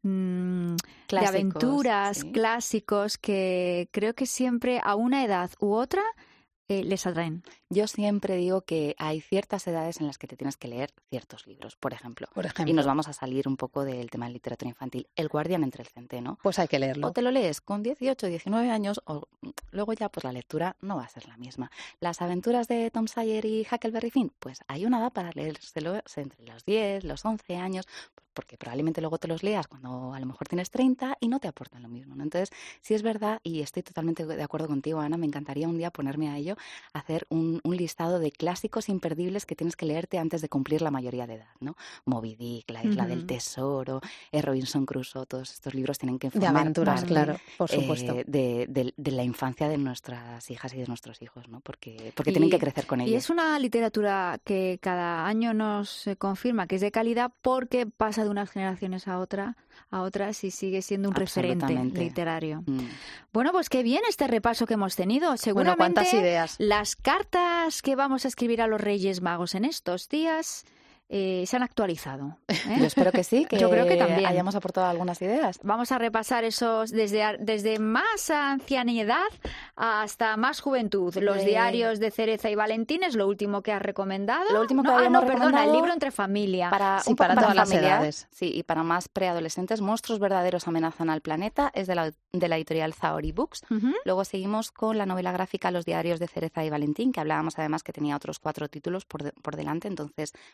de aventuras, clásicos, que creo que siempre a una edad u otra les atraen. Yo siempre digo que hay ciertas edades en las que te tienes que leer ciertos libros, por ejemplo. Y nos vamos a salir un poco del tema de literatura infantil. El guardián entre el centeno. Pues hay que leerlo. O te lo lees con 18, 19 años, o luego ya pues la lectura no va a ser la misma. Las aventuras de Tom Sawyer y Huckleberry Finn, pues hay una edad para leérselo entre los 10, los 11 años, porque probablemente luego te los leas cuando a lo mejor tienes 30 y no te aportan lo mismo, ¿no? Entonces, sí es verdad, y estoy totalmente de acuerdo contigo, Ana, me encantaría un día ponerme a ello, hacer un listado de clásicos imperdibles que tienes que leerte antes de cumplir la mayoría de edad, ¿no? Moby Dick, La Isla del Tesoro, Robinson Crusoe, todos estos libros tienen que formar de aventuras, parte, claro, por supuesto. De la infancia de nuestras hijas y de nuestros hijos, ¿no? Porque tienen que crecer con ellos. Y es una literatura que cada año nos confirma que es de calidad, porque pasa de unas generaciones a otras, y sigue siendo un referente literario. Bueno, pues qué bien este repaso que hemos tenido. Seguramente ¿cuántas ideas? Las cartas que vamos a escribir a los Reyes Magos en estos días se han actualizado. Yo espero que sí, que yo creo que también hayamos aportado algunas ideas. Vamos a repasar esos desde más ancianidad hasta más juventud. Los diarios de Cereza y Valentín es lo último que has recomendado. Lo último que habíamos recomendado, perdona, el libro Entre familia. Para todas las edades. Sí, y para más preadolescentes, Monstruos verdaderos amenazan al planeta, es de la editorial Zaori Books. Luego seguimos con la novela gráfica Los diarios de Cereza y Valentín, que hablábamos además que tenía otros 4 títulos por delante, entonces podemos regalar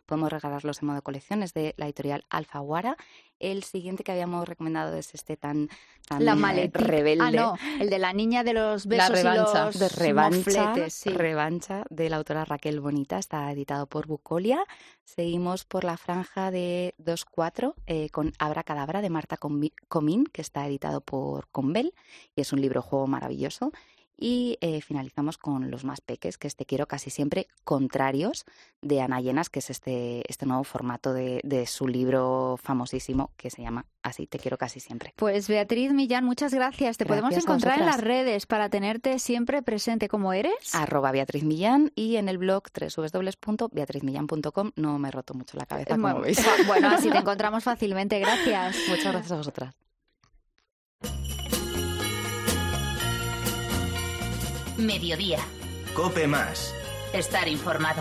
encontrarlos en modo colección, es de la editorial Alfaguara. El siguiente que habíamos recomendado es este tan La maletica. rebelde. Ah, no, el de la niña de los besos La revancha. y los De Revancha, mofletes, sí. Revancha, de la autora Raquel Bonita, está editado por Bucolia. Seguimos por la franja de 2-4 con Abracadabra de Marta Comín, que está editado por Convel y es un libro juego maravilloso. Y finalizamos con Los más peques, que es Te quiero casi siempre, Contrarios, de Ana Llenas, que es este nuevo formato de su libro famosísimo que se llama así, Te quiero casi siempre. Pues Beatriz Millán, muchas gracias. Te podemos Gracias a encontrar en las vosotras. redes para tenerte siempre presente como eres. @Beatriz Millán y en el blog www.beatrizmillán.com. No me he roto mucho la cabeza, como veis. Bueno, así te encontramos fácilmente. Gracias. Muchas gracias a vosotras. Mediodía. Cope Más. Estar informado.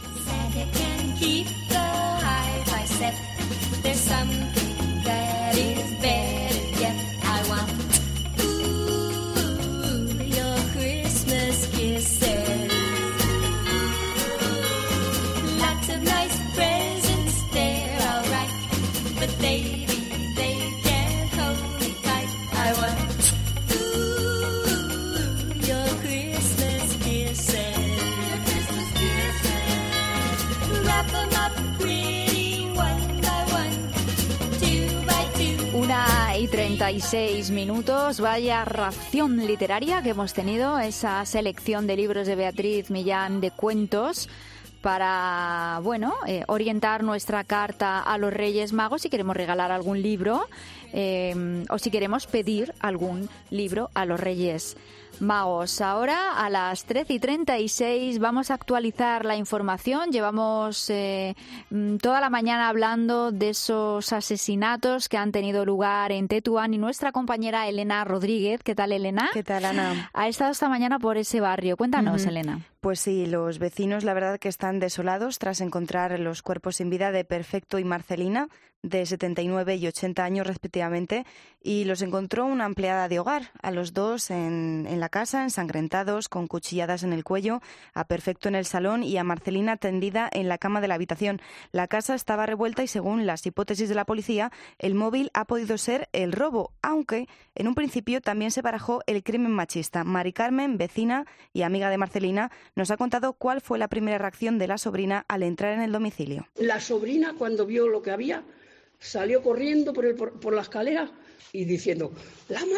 Y 36 minutos, vaya ración literaria que hemos tenido, esa selección de libros de Beatriz Millán de cuentos para, orientar nuestra carta a los Reyes Magos si queremos regalar algún libro o si queremos pedir algún libro a los Reyes Magos. Ahora a las 13:36 vamos a actualizar la información. Llevamos toda la mañana hablando de esos asesinatos que han tenido lugar en Tetuán y nuestra compañera Elena Rodríguez. ¿Qué tal, Elena? ¿Qué tal, Ana? Ha estado esta mañana por ese barrio. Cuéntanos, Elena. Pues sí, los vecinos la verdad que están desolados tras encontrar los cuerpos sin vida de Perfecto y Marcelina, de 79 y 80 años respectivamente, y los encontró una empleada de hogar, a los dos en la casa, ensangrentados, con cuchilladas en el cuello, a Perfecto en el salón y a Marcelina tendida en la cama de la habitación. La casa estaba revuelta y según las hipótesis de la policía, el móvil ha podido ser el robo, aunque en un principio también se barajó el crimen machista. Mari Carmen, vecina y amiga de Marcelina, nos ha contado cuál fue la primera reacción de la sobrina al entrar en el domicilio. La sobrina, cuando vio lo que había, salió corriendo por la escalera y diciendo, la ha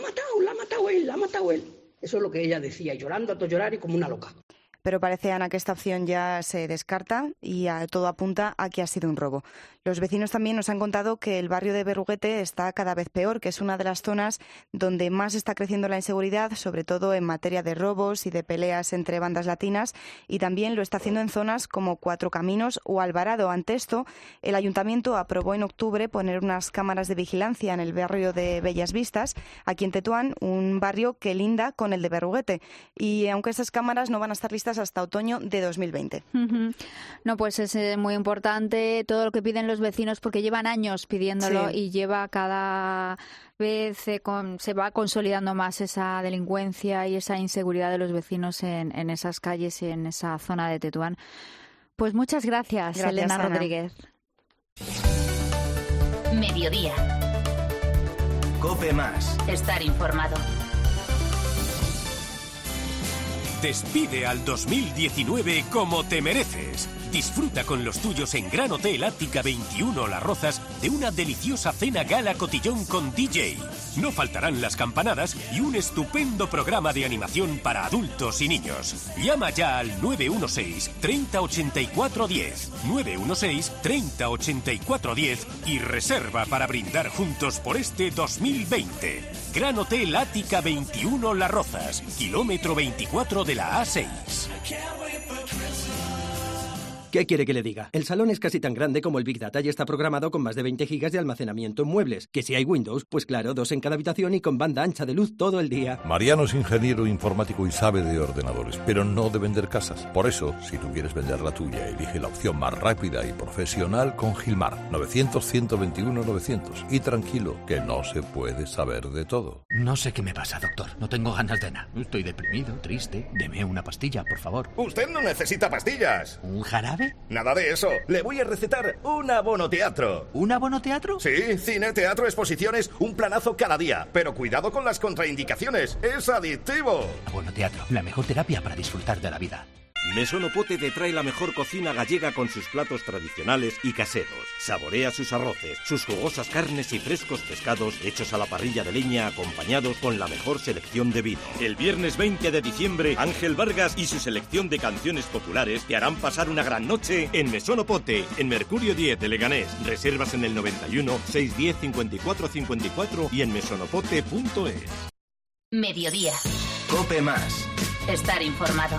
matado él. Eso es lo que ella decía, llorando a todo llorar y como una loca. Pero parece, Ana, que esta opción ya se descarta y todo apunta a que ha sido un robo. Los vecinos también nos han contado que el barrio de Berruguete está cada vez peor, que es una de las zonas donde más está creciendo la inseguridad, sobre todo en materia de robos y de peleas entre bandas latinas, y también lo está haciendo en zonas como Cuatro Caminos o Alvarado. Ante esto, el ayuntamiento aprobó en octubre poner unas cámaras de vigilancia en el barrio de Bellas Vistas, aquí en Tetuán, un barrio que linda con el de Berruguete. Y aunque esas cámaras no van a estar listas hasta otoño de 2020. No, pues es muy importante todo lo que piden los vecinos porque llevan años pidiéndolo y lleva cada vez se va consolidando más esa delincuencia y esa inseguridad de los vecinos en esas calles y en esa zona de Tetuán. Pues muchas gracias, Elena Ana. Rodríguez. Mediodía. Cope Más. Estar informado. Despide al 2019 como te mereces. Disfruta con los tuyos en Gran Hotel Ática 21 Las Rozas de una deliciosa cena gala cotillón con DJ. No faltarán las campanadas y un estupendo programa de animación para adultos y niños. Llama ya al 916 30 84 10, 916 30 84 10 y reserva para brindar juntos por este 2020. Gran Hotel Ática 21 Las Rozas, kilómetro 24 de la A6. ¿Qué quiere que le diga? El salón es casi tan grande como el Big Data y está programado con más de 20 gigas de almacenamiento en muebles. Que si hay Windows, pues claro, 2 en cada habitación y con banda ancha de luz todo el día. Mariano es ingeniero informático y sabe de ordenadores, pero no de vender casas. Por eso, si tú quieres vender la tuya, elige la opción más rápida y profesional con Gilmar. 900-121-900. Y tranquilo, que no se puede saber de todo. No sé qué me pasa, doctor. No tengo ganas de nada. Estoy deprimido, triste. Deme una pastilla, por favor. Usted no necesita pastillas. ¿Un jarabe? sabe? Nada de eso. Le voy a recetar un abonoteatro. ¿Un abonoteatro? Sí, cine, teatro, exposiciones, un planazo cada día. Pero cuidado con las contraindicaciones. Es adictivo. Abonoteatro, la mejor terapia para disfrutar de la vida. Mesonopote te trae la mejor cocina gallega con sus platos tradicionales y caseros. Saborea sus arroces, sus jugosas carnes y frescos pescados hechos a la parrilla de leña acompañados con la mejor selección de vino. El viernes 20 de diciembre, Ángel Vargas y su selección de canciones populares te harán pasar una gran noche en Mesonopote, en Mercurio 10 de Leganés. Reservas en el 91 610 54 54 y en mesonopote.es. Mediodía. Cope Más. Estar informado.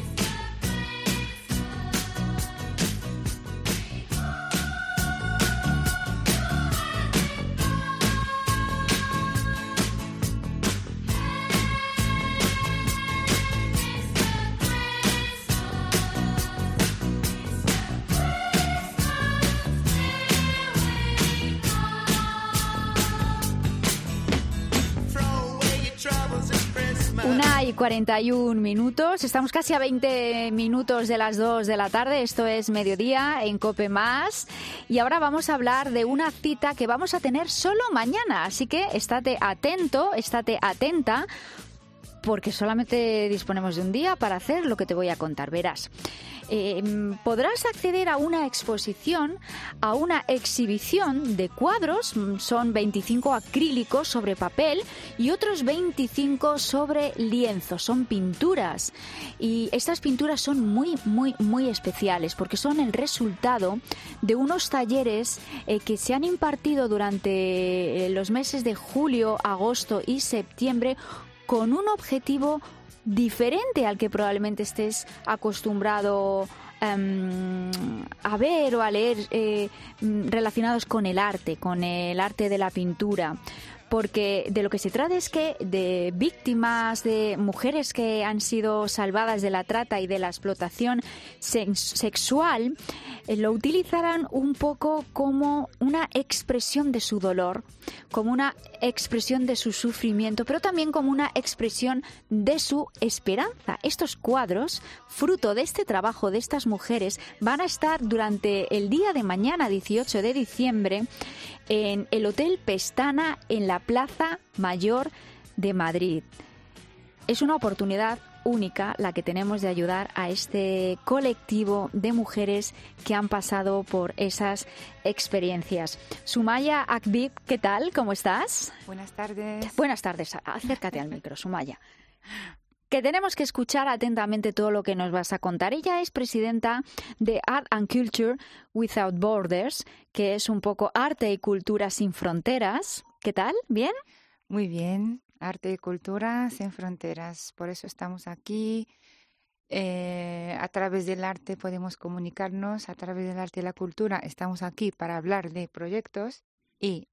Y 41 minutos, estamos casi a 20 minutos de las 2 de la tarde, esto es Mediodía en COPE Más y ahora vamos a hablar de una cita que vamos a tener solo mañana, así que estate atento, estate atenta, porque solamente disponemos de un día para hacer lo que te voy a contar, verás. Podrás acceder a una exposición, a una exhibición de cuadros, son 25 acrílicos sobre papel y otros 25 sobre lienzo, son pinturas. Y estas pinturas son muy especiales porque son el resultado de unos talleres que se han impartido durante los meses de julio, agosto y septiembre con un objetivo diferente al que probablemente estés acostumbrado a ver o a leer relacionados con el arte de la pintura. Porque de lo que se trata es que de víctimas, de mujeres que han sido salvadas de la trata y de la explotación sexual, lo utilizarán un poco como una expresión de su dolor, como una expresión de su sufrimiento, pero también como una expresión de su esperanza. Estos cuadros, fruto de este trabajo de estas mujeres, van a estar durante el día de mañana, 18 de diciembre, en el Hotel Pestana, en la Plaza Mayor de Madrid. Es una oportunidad única la que tenemos de ayudar a este colectivo de mujeres que han pasado por esas experiencias. Sumaya Akbib, ¿qué tal? ¿Cómo estás? Buenas tardes. Buenas tardes. Acércate al micro, Sumaya. Que tenemos que escuchar atentamente todo lo que nos vas a contar. Ella es presidenta de Art and Culture Without Borders, que es un poco arte y cultura sin fronteras. ¿Qué tal? ¿Bien? Muy bien. Arte y cultura sin fronteras. Por eso estamos aquí. A través del arte podemos comunicarnos. A través del arte y la cultura estamos aquí para hablar de proyectos. Y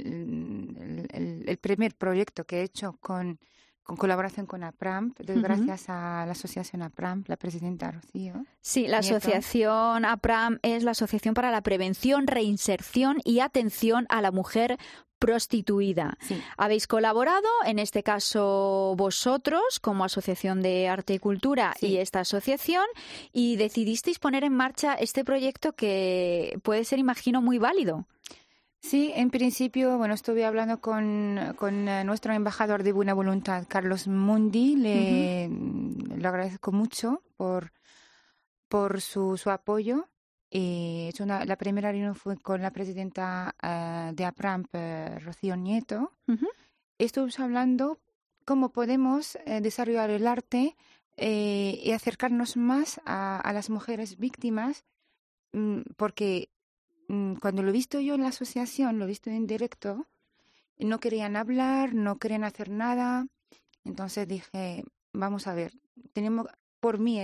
el primer proyecto que he hecho con colaboración con APRAMP, gracias a la asociación APRAMP, la presidenta Rocío. Sí, la asociación APRAMP es la Asociación para la Prevención, Reinserción y Atención a la Mujer Prostituida. Sí. Habéis colaborado, en este caso vosotros, como Asociación de Arte y Cultura y esta asociación, y decidisteis poner en marcha este proyecto que puede ser, imagino, muy válido. Sí, en principio, estuve hablando con nuestro embajador de buena voluntad, Carlos Mundi. Le agradezco mucho por su apoyo. La primera reunión fue con la presidenta de APRAMP, Rocío Nieto. Estuvimos hablando cómo podemos desarrollar el arte y acercarnos más a las mujeres víctimas, porque cuando lo he visto yo en la asociación, lo he visto en directo, no querían hablar, no querían hacer nada. Entonces dije, vamos a ver, tenemos, por mí,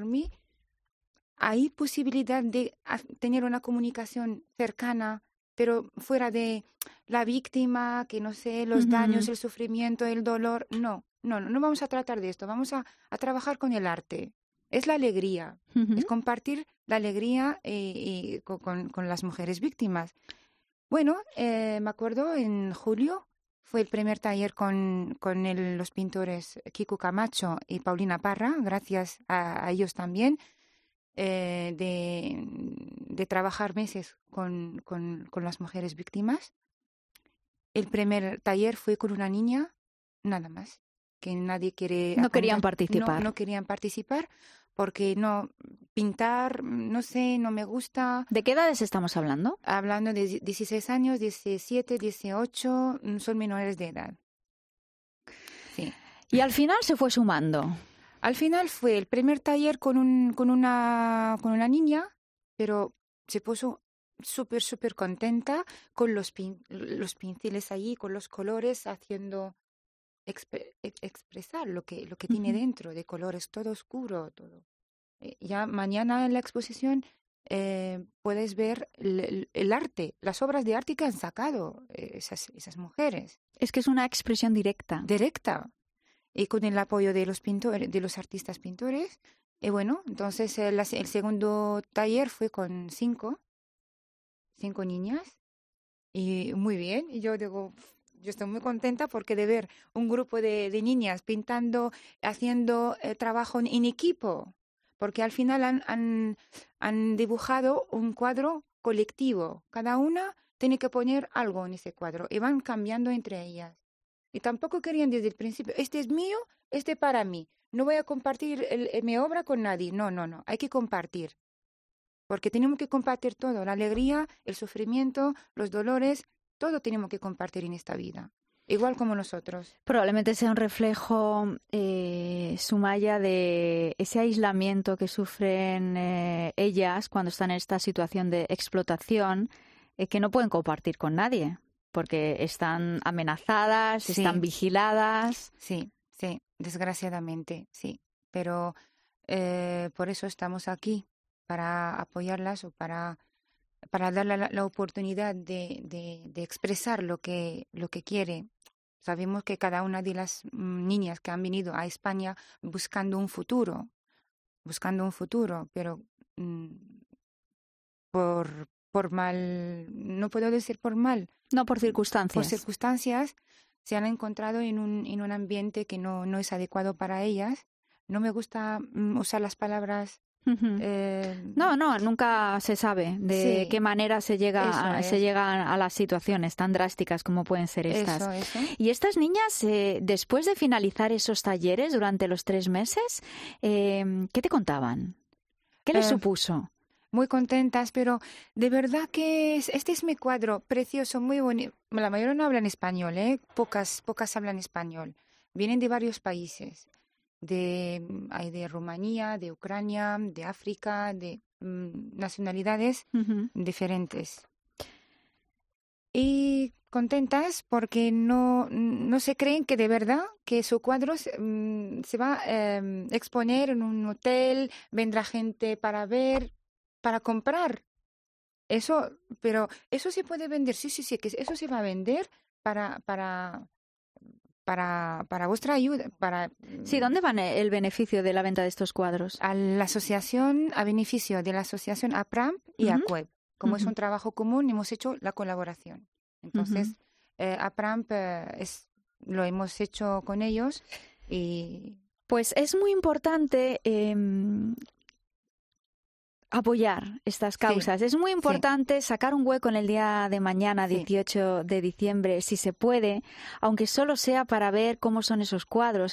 hay posibilidad de tener una comunicación cercana, pero fuera de la víctima, que no sé, los daños, el sufrimiento, el dolor. No vamos a tratar de esto, vamos a trabajar con el arte. Es la alegría, es compartir la alegría con las mujeres víctimas. Me acuerdo en julio fue el primer taller con los pintores Kiko Camacho y Paulina Parra, gracias a ellos también. de trabajar meses con las mujeres víctimas. El primer taller fue con una niña, nada más, que nadie quiere... No querían participar. No querían participar porque no, pintar, no sé, no me gusta. ¿De qué edades estamos hablando? Hablando de 16 años, 17, 18, son menores de edad. Sí. Y al final se fue sumando. Al final fue el primer taller con una niña, pero se puso súper contenta con los pinceles allí, con los colores, haciendo expresar lo que tiene dentro, de colores, todo oscuro, todo. Ya mañana en la exposición puedes ver el arte, las obras de arte que han sacado esas mujeres. Es que es una expresión directa. Directa. Y con el apoyo de los pintores, de los artistas pintores. Y bueno, entonces el segundo taller fue con cinco niñas. Y muy bien. Y yo digo, yo estoy muy contenta porque de ver un grupo de niñas pintando, haciendo trabajo en equipo. Porque al final han dibujado un cuadro colectivo. Cada una tiene que poner algo en ese cuadro. Y van cambiando entre ellas. Y tampoco querían desde el principio, este es mío, este para mí. No voy a compartir mi obra con nadie. No. Hay que compartir. Porque tenemos que compartir todo. La alegría, el sufrimiento, los dolores, todo tenemos que compartir en esta vida. Igual como nosotros. Probablemente sea un reflejo, Sumaya, de ese aislamiento que sufren ellas cuando están en esta situación de explotación, que no pueden compartir con nadie. Porque están amenazadas, sí. Están vigiladas. Sí, desgraciadamente, sí. Pero por eso estamos aquí, para apoyarlas o para darle la oportunidad de expresar lo que quiere. Sabemos que cada una de las niñas que han venido a España buscando un futuro, pero por mal, no puedo decir por mal. No, por circunstancias. Por circunstancias se han encontrado en un ambiente que no es adecuado para ellas. No me gusta usar las palabras. No, nunca se sabe de qué manera se llega a las situaciones tan drásticas como pueden ser estas. Eso. Y estas niñas, después de finalizar esos talleres durante los 3 meses, ¿qué te contaban? ¿Qué les supuso? Muy contentas, pero de verdad que este es mi cuadro precioso, muy bonito. La mayoría no hablan español, pocas hablan español. Vienen de varios países. Hay de Rumanía, de Ucrania, de África, de nacionalidades diferentes. Y contentas porque no se creen que de verdad que su cuadro se va a exponer en un hotel, vendrá gente para ver, para comprar. Pero eso se puede vender, sí, que eso se va a vender para vuestra ayuda. Sí, ¿dónde va el beneficio de la venta de estos cuadros? A beneficio de la asociación APRAMP y ACUEB. Como es un trabajo común, hemos hecho la colaboración. Entonces, APRAMP lo hemos hecho con ellos y... Pues es muy importante apoyar estas causas. Es muy importante sacar un hueco en el día de mañana, 18 de diciembre, si se puede, aunque solo sea para ver cómo son esos cuadros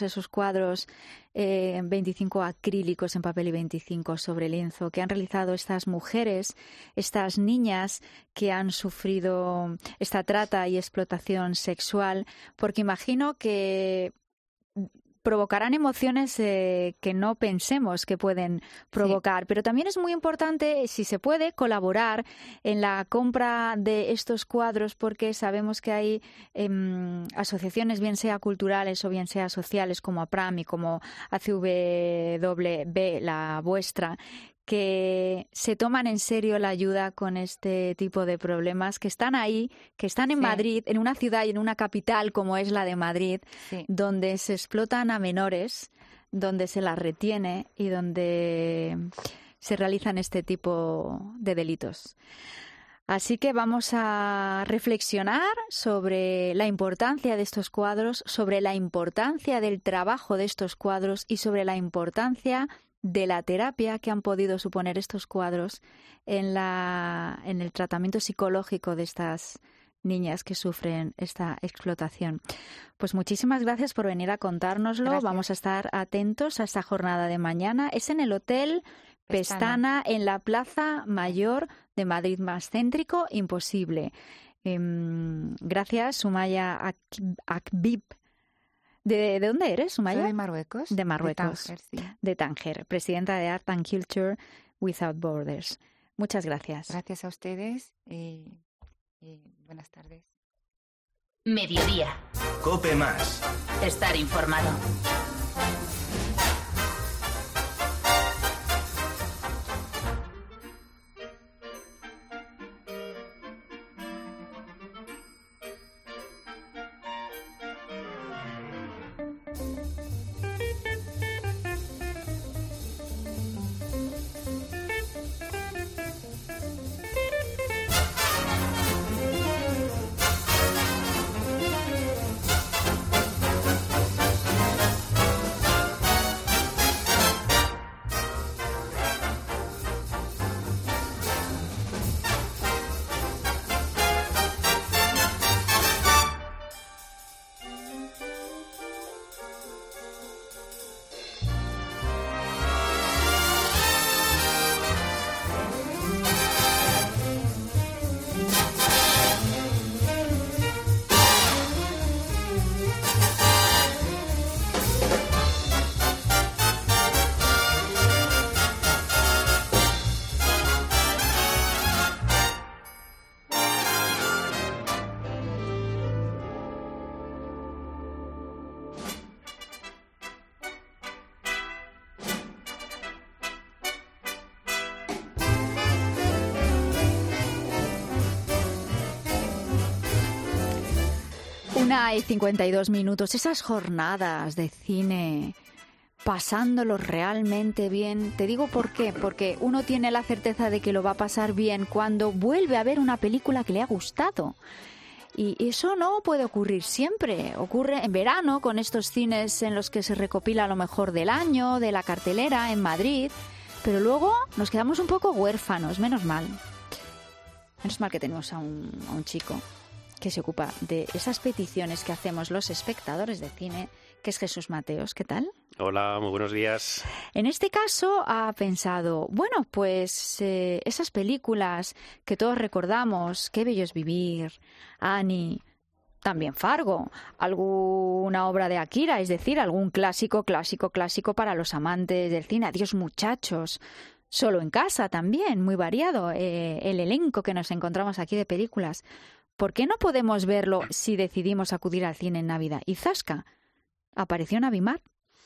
25 acrílicos en papel y 25 sobre lienzo que han realizado estas mujeres, estas niñas que han sufrido esta trata y explotación sexual, porque imagino que provocarán emociones que no pensemos que pueden provocar. Pero también es muy importante, si se puede, colaborar en la compra de estos cuadros, porque sabemos que hay asociaciones, bien sea culturales o bien sea sociales, como APRAM y como ACVB, la vuestra, que se toman en serio la ayuda con este tipo de problemas, que están ahí, que están en Madrid, en una ciudad y en una capital como es la de Madrid, donde se explotan a menores, donde se las retiene y donde se realizan este tipo de delitos. Así que vamos a reflexionar sobre la importancia de estos cuadros, sobre la importancia del trabajo de estos cuadros y sobre la importancia de la terapia que han podido suponer estos cuadros en el tratamiento psicológico de estas niñas que sufren esta explotación. Pues muchísimas gracias por venir a contárnoslo. Gracias. Vamos a estar atentos a esta jornada de mañana. Es en el Hotel Pestana, en la Plaza Mayor de Madrid, más céntrico imposible. Gracias, Sumaya Akbib. ¿De dónde eres, Sumaya? Soy de Marruecos. De Marruecos. De Tánger, sí. De Tánger, presidenta de Art and Culture Without Borders. Muchas gracias. Gracias a ustedes y buenas tardes. Mediodía. COPE más. Estar informado. Una y 52 minutos, esas jornadas de cine, pasándolo realmente bien. Te digo por qué, porque uno tiene la certeza de que lo va a pasar bien cuando vuelve a ver una película que le ha gustado. Y eso no puede ocurrir siempre. Ocurre en verano con estos cines en los que se recopila lo mejor del año, de la cartelera en Madrid, pero luego nos quedamos un poco huérfanos, menos mal. Menos mal que tenemos a un chico que se ocupa de esas peticiones que hacemos los espectadores de cine, que es Jesús Mateos. ¿Qué tal? Hola, muy buenos días. En este caso ha pensado, bueno, pues esas películas que todos recordamos, Qué bello es vivir, Annie, también Fargo, alguna obra de Akira, es decir, algún clásico para los amantes del cine. Adiós muchachos. Solo en casa también, muy variado el elenco que nos encontramos aquí de películas. ¿Por qué no podemos verlo si decidimos acudir al cine en Navidad? Y zasca, apareció Navimar.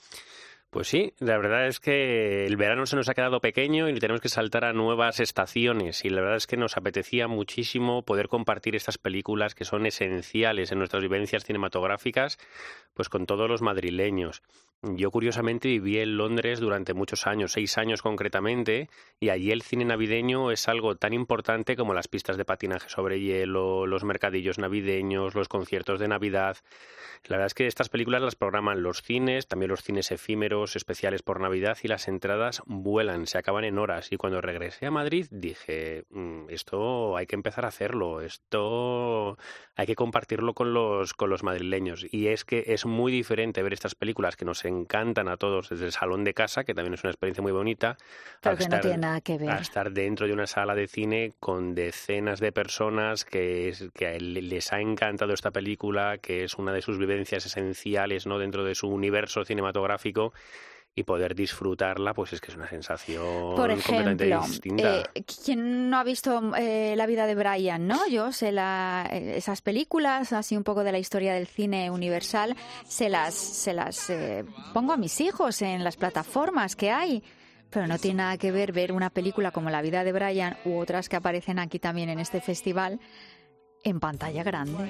Pues sí, la verdad es que el verano se nos ha quedado pequeño y tenemos que saltar a nuevas estaciones, y la verdad es que nos apetecía muchísimo poder compartir estas películas que son esenciales en nuestras vivencias cinematográficas, pues con todos los madrileños. Yo curiosamente viví en Londres durante muchos años, 6 años concretamente, y allí el cine navideño es algo tan importante como las pistas de patinaje sobre hielo, los mercadillos navideños, los conciertos de Navidad. La verdad es que estas películas las programan los cines, también los cines efímeros, especiales por Navidad, y las entradas vuelan, se acaban en horas. Y cuando regresé a Madrid dije, esto hay que empezar a hacerlo, esto hay que compartirlo con los madrileños. Y es que es muy diferente ver estas películas que nos encantan a todos desde el salón de casa, que también es una experiencia muy bonita, pero que no tiene nada que ver, a estar dentro de una sala de cine con decenas de personas que les ha encantado esta película, que es una de sus vivencias esenciales, ¿no?, dentro de su universo cinematográfico, y poder disfrutarla, pues es que es una sensación completamente distinta. ¿Quién no ha visto La vida de Brian, no? Yo sé esas películas, así un poco de la historia del cine universal, se las pongo a mis hijos en las plataformas que hay. Pero no tiene nada que ver una película como La vida de Brian u otras que aparecen aquí también en este festival en pantalla grande.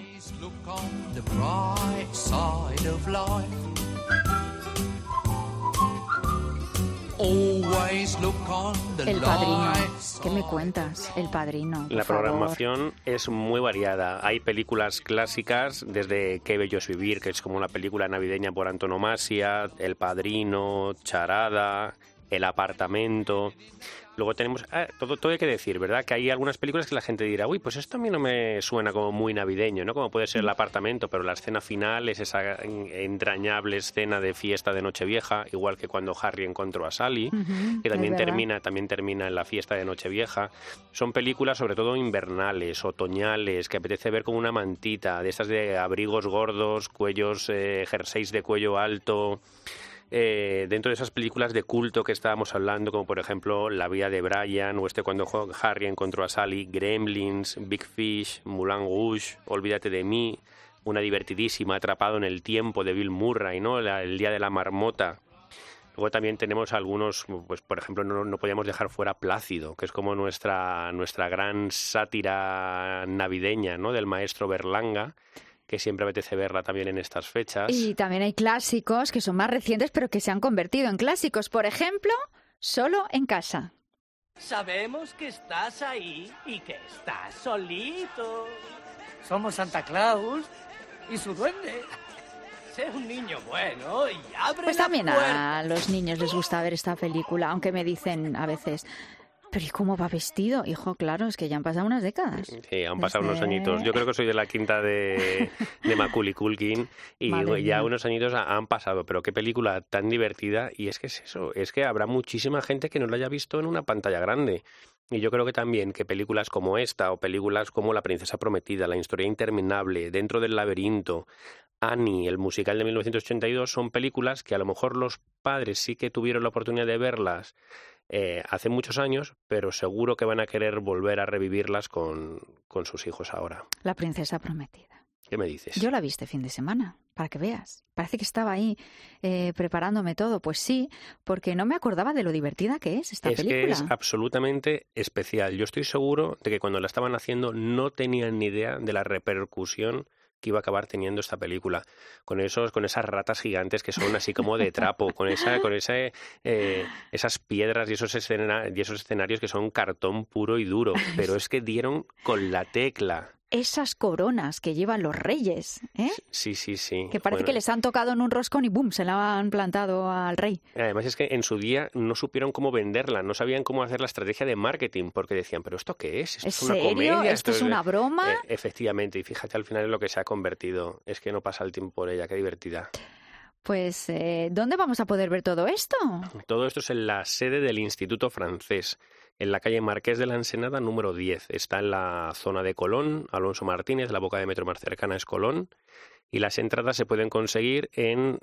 El Padrino. ¿Qué me cuentas? El Padrino. La programación es muy variada. Hay películas clásicas, desde Qué bello es vivir, que es como la película navideña por antonomasia, El Padrino, Charada, El apartamento. Luego tenemos, todo hay que decir, ¿verdad? Que hay algunas películas que la gente dirá, uy, pues esto a mí no me suena como muy navideño, ¿no? Como puede ser El apartamento, pero la escena final es esa entrañable escena de fiesta de Nochevieja, igual que cuando Harry encontró a Sally, que también termina en la fiesta de Nochevieja. Son películas sobre todo invernales, otoñales, que apetece ver como una mantita, de estas de abrigos gordos, cuellos, jerseys de cuello alto. Dentro de esas películas de culto que estábamos hablando, como por ejemplo La vida de Brian, o cuando Harry encontró a Sally, Gremlins, Big Fish, Moulin Rouge, Olvídate de mí, una divertidísima Atrapado en el tiempo de Bill Murray, ¿no? El día de la marmota. Luego también tenemos algunos, pues por ejemplo no podíamos dejar fuera Plácido, que es como nuestra gran sátira navideña, ¿no? Del maestro Berlanga, que siempre apetece verla también en estas fechas. Y también hay clásicos que son más recientes, pero que se han convertido en clásicos. Por ejemplo, Solo en casa. Sabemos que estás ahí y que estás solito. Somos Santa Claus y su duende. Sé un niño bueno y abre Pues la también puerta. a los niños les gusta ver esta película, aunque me dicen a veces... Pero ¿y cómo va vestido? Hijo, claro, es que ya han pasado unas décadas. Sí, han pasado unos añitos. Yo creo que soy de la quinta de Macaulay Culkin y ya unos añitos han pasado. Pero qué película tan divertida. Y es que es eso, es que habrá muchísima gente que no la haya visto en una pantalla grande. Y yo creo que también que películas como esta o películas como La princesa prometida, La historia interminable, Dentro del laberinto, Annie, el musical de 1982, son películas que a lo mejor los padres sí que tuvieron la oportunidad de verlas hace muchos años, pero seguro que van a querer volver a revivirlas con sus hijos ahora. La princesa prometida. ¿Qué me dices? Yo la vi este fin de semana, para que veas. Parece que estaba ahí preparándome todo. Pues sí, porque no me acordaba de lo divertida que es esta película. Es que es absolutamente especial. Yo estoy seguro de que cuando la estaban haciendo no tenían ni idea de la repercusión que iba a acabar teniendo esta película, con esas ratas gigantes que son así como de trapo, con esas piedras y esos escenarios que son cartón puro y duro, pero es que dieron con la tecla. Esas coronas que llevan los reyes, ¿eh? Sí. Que parece que les han tocado en un roscón y ¡bum!, se la han plantado al rey. Además es que en su día no supieron cómo venderla, no sabían cómo hacer la estrategia de marketing, porque decían, ¿pero esto qué es? ¿Esto es una comedia? ¿Esto es una broma? Efectivamente, y fíjate al final en lo que se ha convertido. Es que no pasa el tiempo por ella, qué divertida. Pues, ¿dónde vamos a poder ver todo esto? Todo esto es en la sede del Instituto Francés, en la calle Marqués de la Ensenada, número 10. Está en la zona de Colón, Alonso Martínez, la boca de metro más cercana es Colón. Y las entradas se pueden conseguir en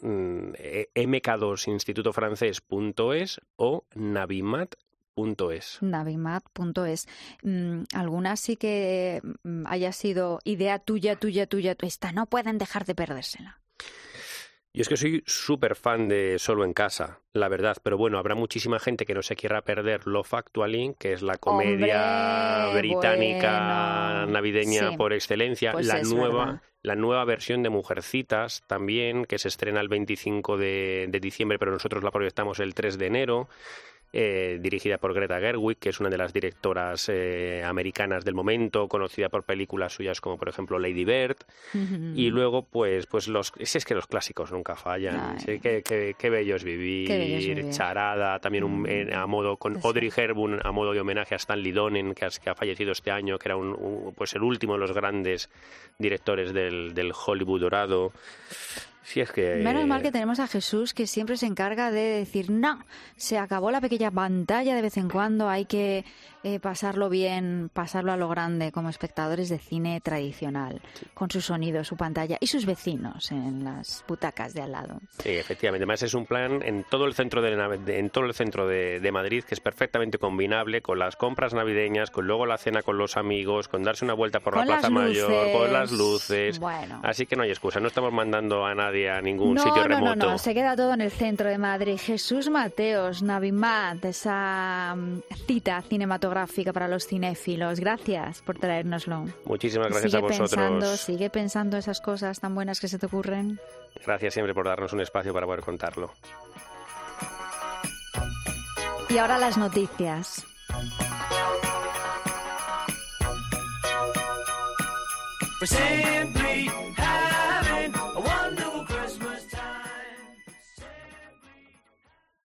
mk2institutofrancés.es o navimat.es. Navimat.es. Alguna sí que haya sido idea tuya. Esta no pueden dejar de perdérsela. Yo es que soy súper fan de Solo en casa, la verdad, pero bueno, habrá muchísima gente que no se quiera perder Love Actually, que es la comedia británica navideña por excelencia, pues la nueva versión de Mujercitas también, que se estrena el 25 de diciembre, pero nosotros la proyectamos el 3 de enero. Dirigida por Greta Gerwig, que es una de las directoras americanas del momento, conocida por películas suyas como por ejemplo Lady Bird. Y luego pues es que los clásicos nunca fallan. Sí, qué bello es vivir, Charada, también a modo con Audrey Hepburn a modo de homenaje a Stanley Donen, que ha fallecido este año, que era pues el último de los grandes directores del Hollywood dorado. Sí, es que... Menos mal que tenemos a Jesús, que siempre se encarga de decir, no, se acabó la pequeña pantalla de vez en cuando, hay que pasarlo bien, pasarlo a lo grande, como espectadores de cine tradicional, con su sonido, su pantalla y sus vecinos en las butacas de al lado. Sí, efectivamente. Además es un plan en todo el centro de Madrid que es perfectamente combinable con las compras navideñas, con luego la cena con los amigos, con darse una vuelta por la Plaza Mayor, con las luces. Bueno. Así que no hay excusa, no estamos mandando a nadie a ningún sitio remoto. No, se queda todo en el centro de Madrid. Jesús Mateos, Navimat, esa cita cinematográfica para los cinéfilos. Gracias por traérnoslo. Muchísimas gracias a vosotros. Sigue pensando esas cosas tan buenas que se te ocurren. Gracias siempre por darnos un espacio para poder contarlo. Y ahora las noticias. For simply